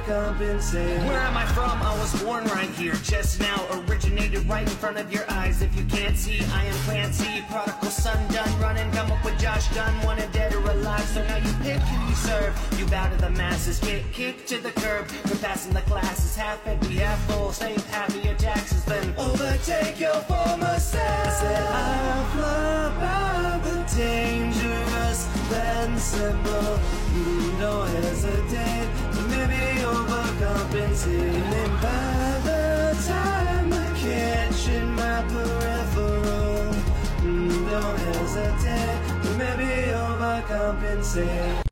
overcompensate. Where am I from? I was born right here, just now, originated right in front of your eyes. If you can't see, I am Clancy, prodigal son, done running. Come up with Josh Gunn, wanted dead or alive. So now you pick who you serve. You bow to the masses, get kicked to the curb. We're passing the classes, half empty, half full. Save half of your taxes, then overtake your former self. I said I'll flip out the dangerous, then simple. Don't hesitate, maybe overcompensate. And by the time I catch in my peripheral, don't hesitate, maybe overcompensate.